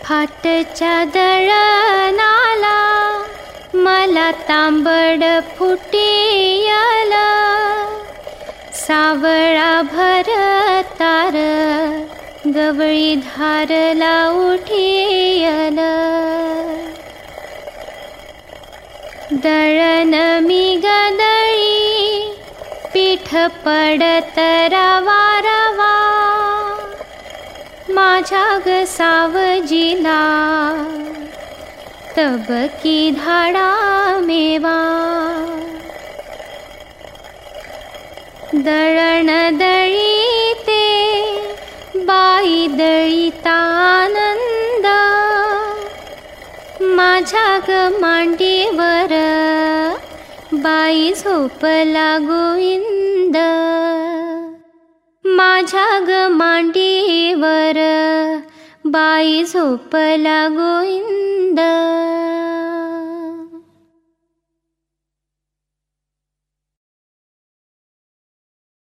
फाटच्या दळणाला मला तांबड फुटियल, सावळा भरतार गवळी धारला उठियल. दळण मी गदळी पीठ पडत रवा रवा, माझ्या ग सावजीला तबकी धाडा मेवा. दळण दळीते बाई दळीता आनंद, माझ्या ग मांडीवर बाई झोपला गोविंद. माझ्या ग मांडीवर बाई झोपला गोविंद.